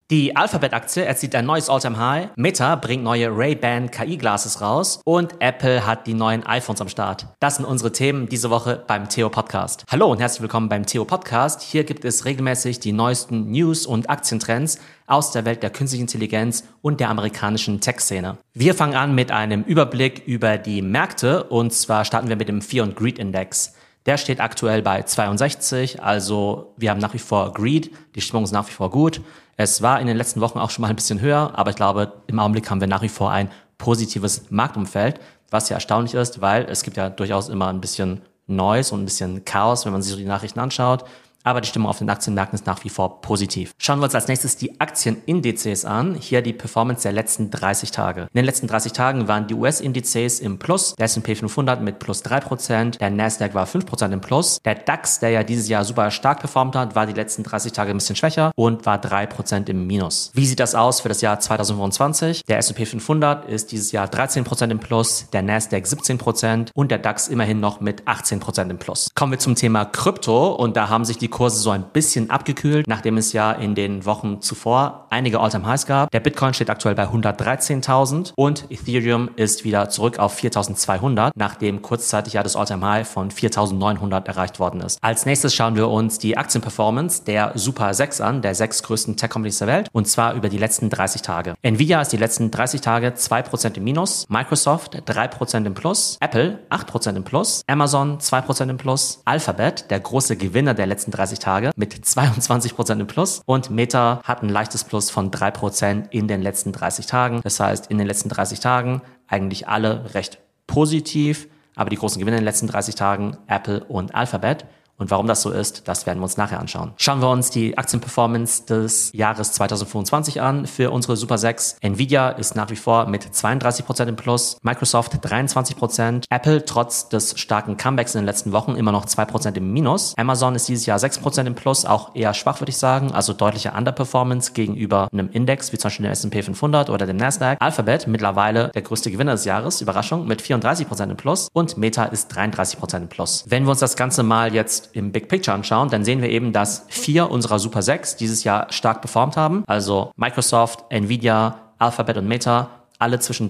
Die Alphabet-Aktie erzielt ein neues All-Time-High, Meta bringt neue Ray-Ban KI-Glasses raus und Apple hat die neuen iPhones am Start. Das sind unsere Themen diese Woche beim Theo Podcast. Hallo und herzlich willkommen beim Theo Podcast. Hier gibt es regelmäßig die neuesten News- und Aktientrends aus der Welt der künstlichen Intelligenz und der amerikanischen Tech-Szene. Wir fangen an mit einem Überblick über die Märkte und zwar starten wir mit dem Fear and Greed Index. Der steht aktuell bei 62, also wir haben nach wie vor Greed, die Stimmung ist nach wie vor gut. Es war in den letzten Wochen auch schon mal ein bisschen höher, aber ich glaube, im Augenblick haben wir nach wie vor ein positives Marktumfeld, was ja erstaunlich ist, weil es gibt ja durchaus immer ein bisschen Noise und ein bisschen Chaos, wenn man sich so die Nachrichten anschaut. Aber die Stimmung auf den Aktienmärkten ist nach wie vor positiv. Schauen wir uns als nächstes die Aktienindizes an. Hier die Performance der letzten 30 Tage. In den letzten 30 Tagen waren die US-Indizes im Plus. Der S&P 500 mit plus 3%. Der Nasdaq war 5% im Plus. Der DAX, der ja dieses Jahr super stark performt hat, war die letzten 30 Tage ein bisschen schwächer und war 3% im Minus. Wie sieht das aus für das Jahr 2025? Der S&P 500 ist dieses Jahr 13% im Plus. Der Nasdaq 17% und der DAX immerhin noch mit 18% im Plus. Kommen wir zum Thema Krypto und da haben sich die Kurse so ein bisschen abgekühlt, nachdem es ja in den Wochen zuvor einige All-Time-Highs gab. Der Bitcoin steht aktuell bei 113.000 und Ethereum ist wieder zurück auf 4.200, nachdem kurzzeitig ja das All-Time-High von 4.900 erreicht worden ist. Als nächstes schauen wir uns die Aktienperformance der Super 6 an, der 6 größten Tech-Companies der Welt, und zwar über die letzten 30 Tage. Nvidia ist die letzten 30 Tage 2% im Minus, Microsoft 3% im Plus, Apple 8% im Plus, Amazon 2% im Plus, Alphabet, der große Gewinner der letzten 30 Tage mit 22% im Plus und Meta hat ein leichtes Plus von 3% in den letzten 30 Tagen. Das heißt, in den letzten 30 Tagen eigentlich alle recht positiv, aber die großen Gewinner in den letzten 30 Tagen Apple und Alphabet. Und warum das so ist, das werden wir uns nachher anschauen. Schauen wir uns die Aktienperformance des Jahres 2025 an für unsere Super 6. Nvidia ist nach wie vor mit 32% im Plus, Microsoft 23%, Apple trotz des starken Comebacks in den letzten Wochen immer noch 2% im Minus. Amazon ist dieses Jahr 6% im Plus, auch eher schwach, würde ich sagen, also deutliche Underperformance gegenüber einem Index, wie zum Beispiel dem S&P 500 oder dem Nasdaq. Alphabet mittlerweile der größte Gewinner des Jahres, Überraschung, mit 34% im Plus und Meta ist 33% im Plus. Wenn wir uns das Ganze mal jetzt im Big Picture anschauen, dann sehen wir eben, dass 4 unserer Super 6 dieses Jahr stark performt haben. Also Microsoft, Nvidia, Alphabet und Meta, alle zwischen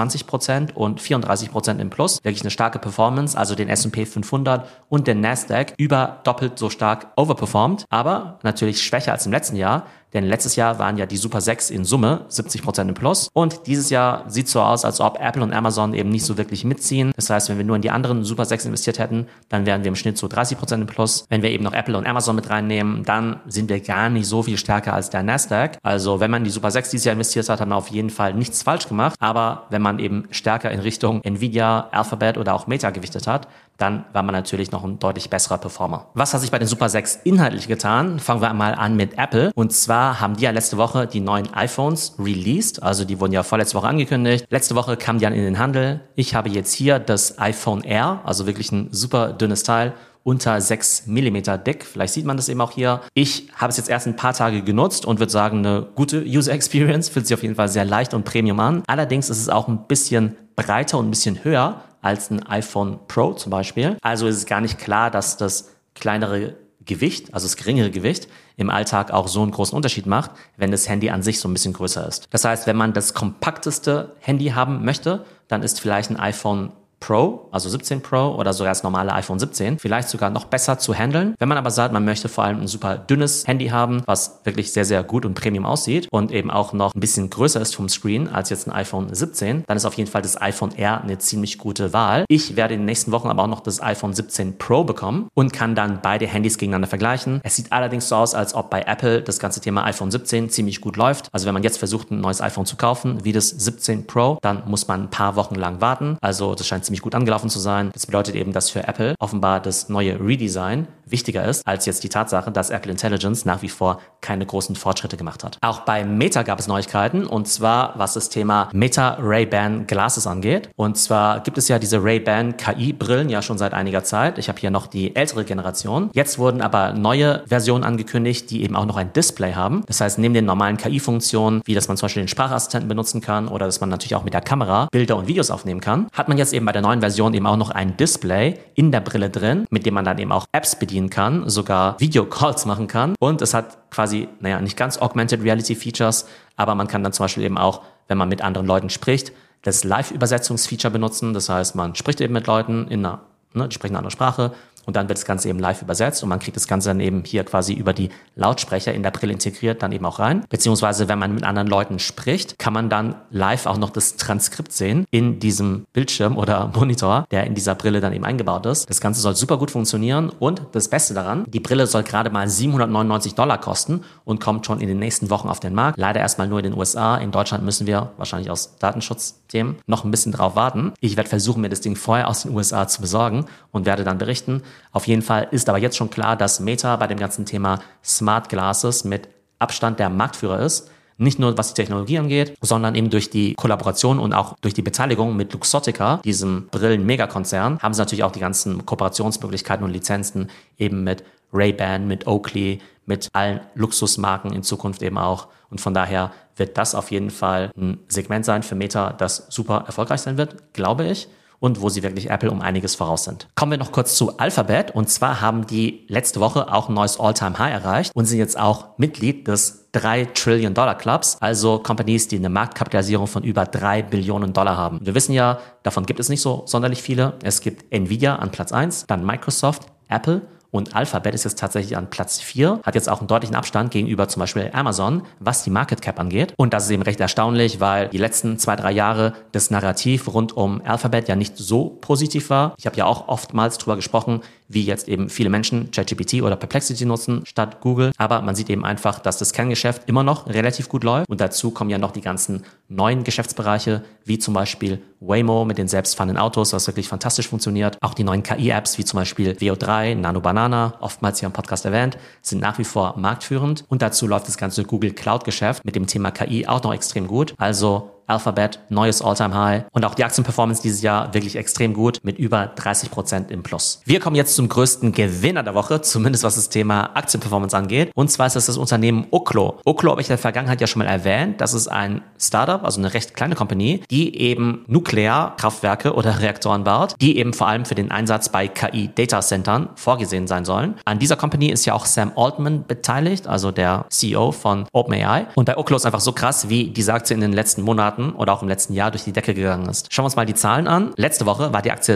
23% und 34% im Plus. Wirklich eine starke Performance, also den S&P 500 und den Nasdaq über doppelt so stark overperformed, aber natürlich schwächer als im letzten Jahr. Denn letztes Jahr waren ja die Super 6 in Summe 70% im Plus. Und dieses Jahr sieht so aus, als ob Apple und Amazon eben nicht so wirklich mitziehen. Das heißt, wenn wir nur in die anderen Super 6 investiert hätten, dann wären wir im Schnitt so 30% im Plus. Wenn wir eben noch Apple und Amazon mit reinnehmen, dann sind wir gar nicht so viel stärker als der Nasdaq. Also wenn man die Super 6 dieses Jahr investiert hat, hat man auf jeden Fall nichts falsch gemacht. Aber wenn man eben stärker in Richtung Nvidia, Alphabet oder auch Meta gewichtet hat, dann war man natürlich noch ein deutlich besserer Performer. Was hat sich bei den Super 6 inhaltlich getan? Fangen wir einmal an mit Apple. Und zwar haben die ja letzte Woche die neuen iPhones released. Also die wurden ja vorletzte Woche angekündigt. Letzte Woche kamen die dann in den Handel. Ich habe jetzt hier das iPhone Air, also wirklich ein super dünnes Teil, unter 6 mm dick. Vielleicht sieht man das eben auch hier. Ich habe es jetzt erst ein paar Tage genutzt und würde sagen, eine gute User Experience. Fühlt sich auf jeden Fall sehr leicht und Premium an. Allerdings ist es auch ein bisschen breiter und ein bisschen höher als ein iPhone Pro zum Beispiel. Also ist es gar nicht klar, dass das kleinere Gewicht, also das geringere Gewicht, im Alltag auch so einen großen Unterschied macht, wenn das Handy an sich so ein bisschen größer ist. Das heißt, wenn man das kompakteste Handy haben möchte, dann ist vielleicht ein iPhone Pro, also 17 Pro oder sogar das normale iPhone 17, vielleicht sogar noch besser zu handeln. Wenn man aber sagt, man möchte vor allem ein super dünnes Handy haben, was wirklich sehr, sehr gut und Premium aussieht und eben auch noch ein bisschen größer ist vom Screen als jetzt ein iPhone 17, dann ist auf jeden Fall das iPhone Air eine ziemlich gute Wahl. Ich werde in den nächsten Wochen aber auch noch das iPhone 17 Pro bekommen und kann dann beide Handys gegeneinander vergleichen. Es sieht allerdings so aus, als ob bei Apple das ganze Thema iPhone 17 ziemlich gut läuft. Also wenn man jetzt versucht, ein neues iPhone zu kaufen, wie das 17 Pro, dann muss man ein paar Wochen lang warten. Also das scheint ziemlich gut angelaufen zu sein. Das bedeutet eben, dass für Apple offenbar das neue Redesign wichtiger ist, als jetzt die Tatsache, dass Apple Intelligence nach wie vor keine großen Fortschritte gemacht hat. Auch bei Meta gab es Neuigkeiten, und zwar was das Thema Meta Ray-Ban Glasses angeht. Und zwar gibt es ja diese Ray-Ban KI-Brillen ja schon seit einiger Zeit. Ich habe hier noch die ältere Generation. Jetzt wurden aber neue Versionen angekündigt, die eben auch noch ein Display haben. Das heißt, neben den normalen KI-Funktionen, wie dass man zum Beispiel den Sprachassistenten benutzen kann oder dass man natürlich auch mit der Kamera Bilder und Videos aufnehmen kann, hat man jetzt eben bei der neuen Version eben auch noch ein Display in der Brille drin, mit dem man dann eben auch Apps bedienen bedienen kann, sogar Videocalls machen kann und es hat quasi, nicht ganz Augmented Reality Features, aber man kann dann zum Beispiel eben auch, wenn man mit anderen Leuten spricht, das Live-Übersetzungsfeature benutzen. Das heißt, man spricht eben mit Leuten die sprechen eine andere Sprache und dann wird das Ganze eben live übersetzt und man kriegt das Ganze dann eben hier quasi über die Lautsprecher in der Brille integriert dann eben auch rein. Beziehungsweise, wenn man mit anderen Leuten spricht, kann man dann live auch noch das Transkript sehen in diesem Bildschirm oder Monitor, der in dieser Brille dann eben eingebaut ist. Das Ganze soll super gut funktionieren und das Beste daran, die Brille soll gerade mal $799 kosten und kommt schon in den nächsten Wochen auf den Markt. Leider erstmal nur in den USA. In Deutschland müssen wir wahrscheinlich aus Datenschutzthemen noch ein bisschen drauf warten. Ich werde versuchen, mir das Ding vorher aus den USA zu besorgen und werde dann berichten. Auf jeden Fall ist aber jetzt schon klar, dass Meta bei dem ganzen Thema Smart Glasses mit Abstand der Marktführer ist. Nicht nur was die Technologie angeht, sondern eben durch die Kollaboration und auch durch die Beteiligung mit Luxottica, diesem Brillen-Megakonzern, haben sie natürlich auch die ganzen Kooperationsmöglichkeiten und Lizenzen eben mit Ray-Ban, mit Oakley, mit allen Luxusmarken in Zukunft eben auch. Und von daher wird das auf jeden Fall ein Segment sein für Meta, das super erfolgreich sein wird, glaube ich. Und wo sie wirklich Apple um einiges voraus sind. Kommen wir noch kurz zu Alphabet. Und zwar haben die letzte Woche auch ein neues All-Time-High erreicht und sind jetzt auch Mitglied des $3 Trillion Clubs, also Companies, die eine Marktkapitalisierung von über $3 Billionen haben. Wir wissen ja, davon gibt es nicht so sonderlich viele. Es gibt Nvidia an Platz 1, dann Microsoft, Apple. Und Alphabet ist jetzt tatsächlich an Platz 4, hat jetzt auch einen deutlichen Abstand gegenüber zum Beispiel Amazon, was die Market Cap angeht. Und das ist eben recht erstaunlich, weil die letzten 2-3 Jahre das Narrativ rund um Alphabet ja nicht so positiv war. Ich habe ja auch oftmals drüber gesprochen, wie jetzt eben viele Menschen ChatGPT oder Perplexity nutzen statt Google. Aber man sieht eben einfach, dass das Kerngeschäft immer noch relativ gut läuft. Und dazu kommen ja noch die ganzen neuen Geschäftsbereiche, wie zum Beispiel Waymo mit den selbstfahrenden Autos, was wirklich fantastisch funktioniert. Auch die neuen KI-Apps, wie zum Beispiel VO3, Nano Banana, oftmals hier im Podcast erwähnt, sind nach wie vor marktführend. Und dazu läuft das ganze Google Cloud-Geschäft mit dem Thema KI auch noch extrem gut. Also Alphabet, neues All-Time-High und auch die Aktienperformance dieses Jahr wirklich extrem gut mit über 30% im Plus. Wir kommen jetzt zum größten Gewinner der Woche, zumindest was das Thema Aktienperformance angeht. Und zwar ist das Unternehmen Oklo. Oklo habe ich in der Vergangenheit ja schon mal erwähnt. Das ist ein Startup, also eine recht kleine Company, die eben Nuklearkraftwerke oder Reaktoren baut, die eben vor allem für den Einsatz bei KI-Datacentern vorgesehen sein sollen. An dieser Company ist ja auch Sam Altman beteiligt, also der CEO von OpenAI. Und bei Oklo ist einfach so krass, wie diese Aktie in den letzten Monaten oder auch im letzten Jahr durch die Decke gegangen ist. Schauen wir uns mal die Zahlen an. Letzte Woche war die Aktie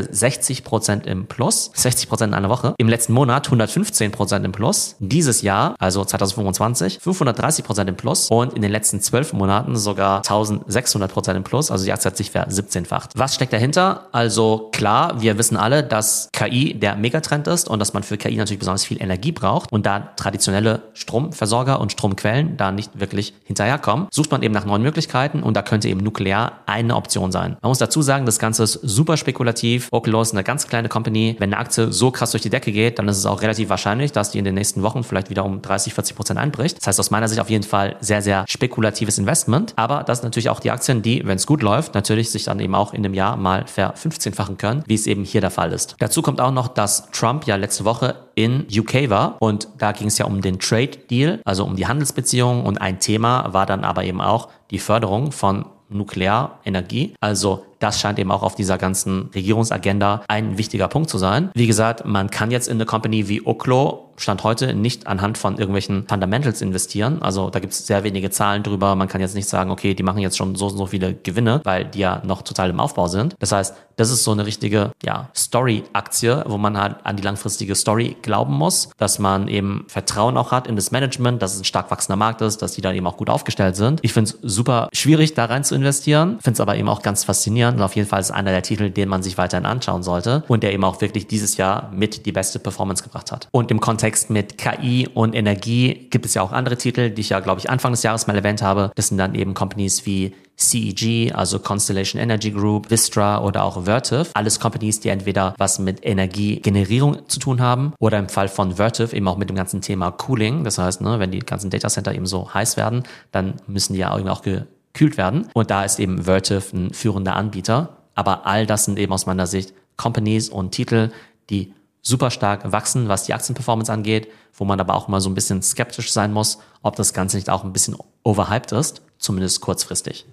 60% im Plus, 60% in einer Woche. Im letzten Monat 115% im Plus. Dieses Jahr, also 2025, 530% im Plus und in den letzten 12 Monaten sogar 1600% im Plus. Also die Aktie hat sich ver-17-facht. Was steckt dahinter? Also klar, wir wissen alle, dass KI der Megatrend ist und dass man für KI natürlich besonders viel Energie braucht und da traditionelle Stromversorger und Stromquellen da nicht wirklich hinterherkommen, sucht man eben nach neuen Möglichkeiten und da könnte eben Nuklear eine Option sein. Man muss dazu sagen, das Ganze ist super spekulativ. Oklo ist eine ganz kleine Company. Wenn eine Aktie so krass durch die Decke geht, dann ist es auch relativ wahrscheinlich, dass die in den nächsten Wochen vielleicht wieder um 30-40% einbricht. Das heißt aus meiner Sicht auf jeden Fall sehr, sehr spekulatives Investment. Aber das sind natürlich auch die Aktien, die, wenn es gut läuft, natürlich sich dann eben auch in dem Jahr mal ver-15-fachen können, wie es eben hier der Fall ist. Dazu kommt auch noch, dass Trump ja letzte Woche in UK war und da ging es ja um den Trade Deal, also um die Handelsbeziehungen und ein Thema war dann aber eben auch die Förderung von Nuklearenergie. Also das scheint eben auch auf dieser ganzen Regierungsagenda ein wichtiger Punkt zu sein. Wie gesagt, man kann jetzt in eine Company wie Oklo Stand heute nicht anhand von irgendwelchen Fundamentals investieren. Also da gibt es sehr wenige Zahlen drüber. Man kann jetzt nicht sagen, okay, die machen jetzt schon so viele Gewinne, weil die ja noch total im Aufbau sind. Das heißt, das ist so eine richtige Story-Aktie, wo man halt an die langfristige Story glauben muss, dass man eben Vertrauen auch hat in das Management, dass es ein stark wachsender Markt ist, dass die dann eben auch gut aufgestellt sind. Ich finde es super schwierig, da rein zu investieren, finde es aber eben auch ganz faszinierend und auf jeden Fall ist einer der Titel, den man sich weiterhin anschauen sollte und der eben auch wirklich dieses Jahr mit die beste Performance gebracht hat. Und im Kontext mit KI und Energie gibt es ja auch andere Titel, die ich ja, glaube ich, Anfang des Jahres mal erwähnt habe. Das sind dann eben Companies wie CEG, also Constellation Energy Group, Vistra oder auch Vertiv. Alles Companies, die entweder was mit Energiegenerierung zu tun haben oder im Fall von Vertiv eben auch mit dem ganzen Thema Cooling. Das heißt, wenn die ganzen Datacenter eben so heiß werden, dann müssen die ja irgendwie auch gekühlt werden. Und da ist eben Vertiv ein führender Anbieter. Aber all das sind eben aus meiner Sicht Companies und Titel, die super stark wachsen, was die Aktienperformance angeht, wo man aber auch mal so ein bisschen skeptisch sein muss, ob das Ganze nicht auch ein bisschen overhyped ist, zumindest kurzfristig.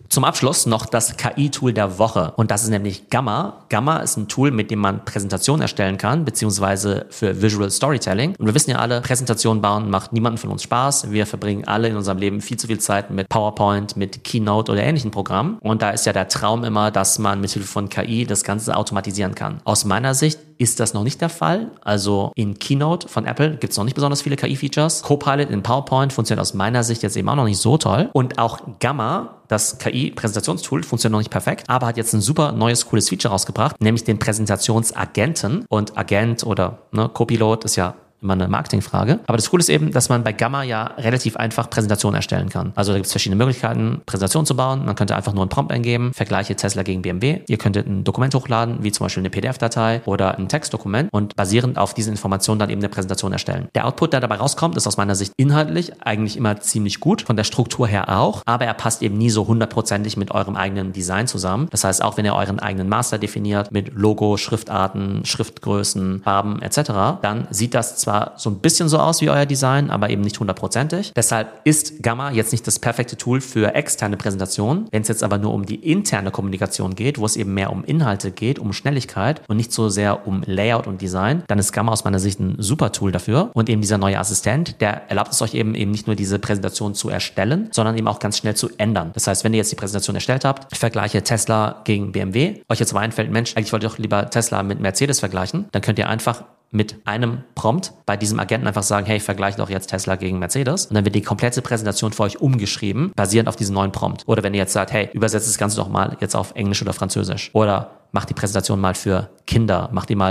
Zum Abschluss noch das KI-Tool der Woche und das ist nämlich Gamma. Gamma ist ein Tool, mit dem man Präsentationen erstellen kann, beziehungsweise für Visual Storytelling. Und wir wissen ja alle, Präsentationen bauen macht niemandem von uns Spaß. Wir verbringen alle in unserem Leben viel zu viel Zeit mit PowerPoint, mit Keynote oder ähnlichen Programmen. Und da ist ja der Traum immer, dass man mit Hilfe von KI das Ganze automatisieren kann. Aus meiner Sicht ist das noch nicht der Fall. Also in Keynote von Apple gibt es noch nicht besonders viele KI-Features. Copilot in PowerPoint funktioniert aus meiner Sicht jetzt eben auch noch nicht so toll. Und auch Gamma, das KI-Präsentationstool, funktioniert noch nicht perfekt, aber hat jetzt ein super neues, cooles Feature rausgebracht, nämlich den Präsentationsagenten. Und Agent oder Copilot ist ja immer eine Marketingfrage. Aber das Coole ist eben, dass man bei Gamma ja relativ einfach Präsentationen erstellen kann. Also da gibt es verschiedene Möglichkeiten, Präsentationen zu bauen. Man könnte einfach nur einen Prompt eingeben, Vergleiche Tesla gegen BMW. Ihr könntet ein Dokument hochladen, wie zum Beispiel eine PDF-Datei oder ein Textdokument und basierend auf diesen Informationen dann eben eine Präsentation erstellen. Der Output, der dabei rauskommt, ist aus meiner Sicht inhaltlich eigentlich immer ziemlich gut, von der Struktur her auch, aber er passt eben nie so 100%ig mit eurem eigenen Design zusammen. Das heißt, auch wenn ihr euren eigenen Master definiert mit Logo, Schriftarten, Schriftgrößen, Farben etc., dann sieht das zwar so ein bisschen so aus wie euer Design, aber eben nicht 100%ig. Deshalb ist Gamma jetzt nicht das perfekte Tool für externe Präsentationen. Wenn es jetzt aber nur um die interne Kommunikation geht, wo es eben mehr um Inhalte geht, um Schnelligkeit und nicht so sehr um Layout und Design, dann ist Gamma aus meiner Sicht ein super Tool dafür. Und eben dieser neue Assistent, der erlaubt es euch eben nicht nur diese Präsentation zu erstellen, sondern eben auch ganz schnell zu ändern. Das heißt, wenn ihr jetzt die Präsentation erstellt habt, vergleiche Tesla gegen BMW, euch jetzt aber einfällt, Mensch, eigentlich wollte ich doch lieber Tesla mit Mercedes vergleichen, dann könnt ihr einfach mit einem Prompt bei diesem Agenten einfach sagen, hey, vergleich doch jetzt Tesla gegen Mercedes. Und dann wird die komplette Präsentation für euch umgeschrieben, basierend auf diesem neuen Prompt. Oder wenn ihr jetzt sagt, hey, übersetzt das Ganze doch mal jetzt auf Englisch oder Französisch. Oder macht die Präsentation mal für Kinder, macht die mal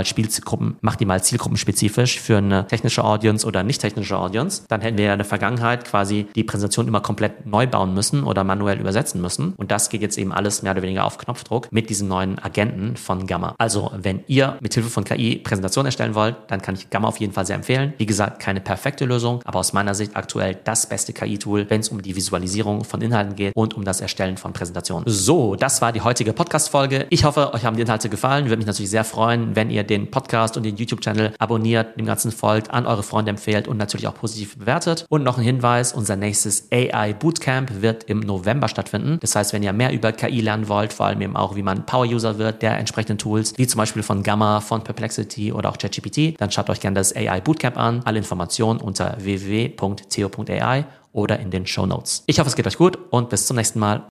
zielgruppenspezifisch für eine technische Audience oder nicht technische Audience. Dann hätten wir ja in der Vergangenheit quasi die Präsentation immer komplett neu bauen müssen oder manuell übersetzen müssen. Und das geht jetzt eben alles mehr oder weniger auf Knopfdruck mit diesem neuen Agenten von Gamma. Also wenn ihr mit Hilfe von KI Präsentationen erstellen wollt, dann kann ich Gamma auf jeden Fall sehr empfehlen. Wie gesagt, keine perfekte Lösung, aber aus meiner Sicht aktuell das beste KI-Tool, wenn es um die Visualisierung von Inhalten geht und um das Erstellen von Präsentationen. So, das war die heutige Podcast-Folge. Ich hoffe, euch haben die Inhalte gefallen. Würde mich natürlich sehr freuen, wenn ihr den Podcast und den YouTube-Channel abonniert, dem Ganzen folgt, an eure Freunde empfehlt und natürlich auch positiv bewertet. Und noch ein Hinweis, unser nächstes AI Bootcamp wird im November stattfinden. Das heißt, wenn ihr mehr über KI lernen wollt, vor allem eben auch, wie man Power-User wird der entsprechenden Tools, wie zum Beispiel von Gamma, von Perplexity oder auch ChatGPT, dann schaut euch gerne das AI Bootcamp an. Alle Informationen unter www.theo.ai oder in den Shownotes. Ich hoffe, es geht euch gut und bis zum nächsten Mal.